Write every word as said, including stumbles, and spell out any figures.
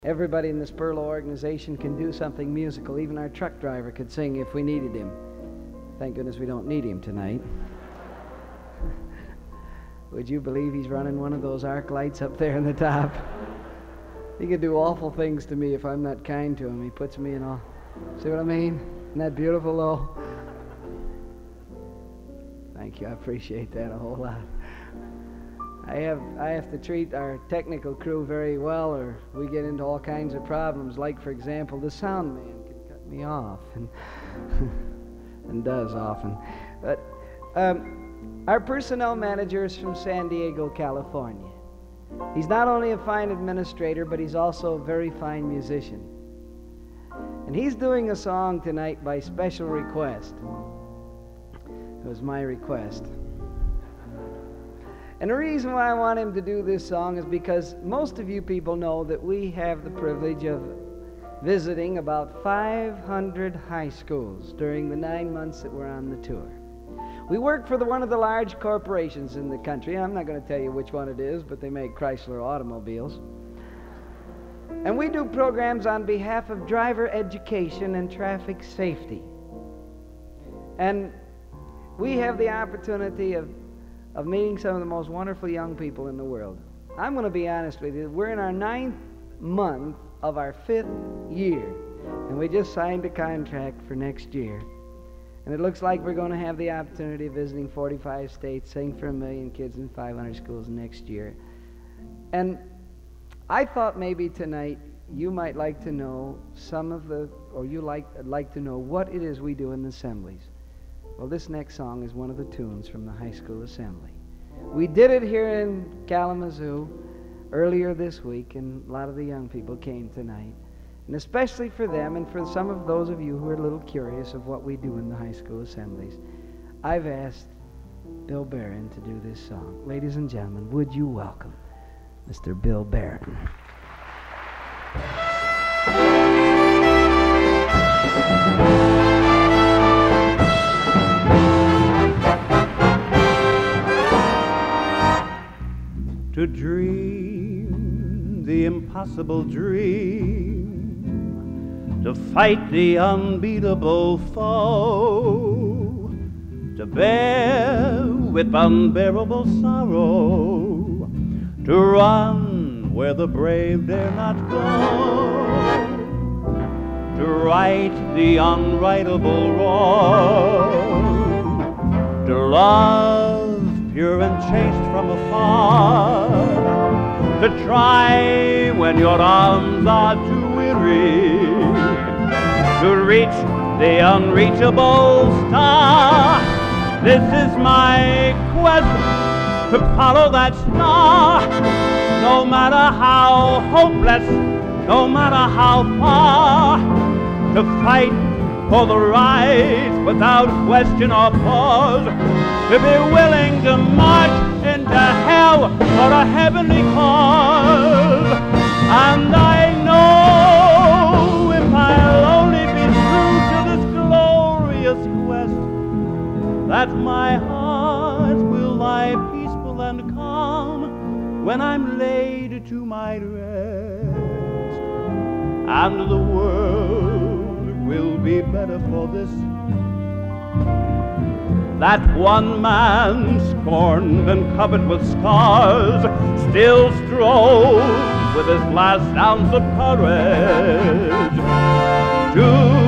Everybody in the Spurlow organization can do something musical. Even our truck driver could sing if we needed him. Thank goodness we don't need him tonight. Would you believe he's running one of those arc lights up there in the top? He could do awful things to me if I'm not kind to him. He puts me in all... See what I mean? Isn't that beautiful, though? Thank you. I appreciate that a whole lot. I have I have to treat our technical crew very well, or we get into all kinds of problems. Like, for example, the sound man can cut me off, and and does often. But um, our personnel manager is from San Diego, California. He's not only a fine administrator, but he's also a very fine musician. And he's doing a song tonight by special request. It was my request. And the reason why I want him to do this song is because most of you people know that we have the privilege of visiting about five hundred high schools during the nine months that we're on the tour. We work for the, one of the large corporations in the country. I'm not going to tell you which one it is, but they make Chrysler automobiles. And we do programs on behalf of driver education and traffic safety. And we have the opportunity of of meeting some of the most wonderful young people in the world. I'm going to be honest with you. We're in our ninth month of our fifth year, and we just signed a contract for next year. And it looks like we're going to have the opportunity of visiting forty-five states, sing for a million kids in five hundred schools next year. And I thought maybe tonight you might like to know some of the, or you like, like to know what it is we do in the assemblies. Well, this next song is one of the tunes from the high school assembly. We did it here in Kalamazoo earlier this week, and a lot of the young people came tonight. And especially for them and for some of those of you who are a little curious of what we do in the high school assemblies, I've asked Bill Barron to do this song. Ladies and gentlemen, would you welcome Mister Bill Barron? To dream the impossible dream, to fight the unbeatable foe, to bear with unbearable sorrow, to run where the brave dare not go, to right the unrightable wrong, to love pure and chaste from afar, to try when your arms are too weary, to reach the unreachable star. This is my quest, to follow that star, no matter how hopeless, no matter how far, to fight for the right without question or pause, to be willing to march into hell for a heavenly cause. And I know if I'll only be true to this glorious quest, that my heart will lie peaceful and calm when I'm laid to my rest, and the world will be better for this. That one man, scorned and covered with scars, still strove with his last ounce of courage to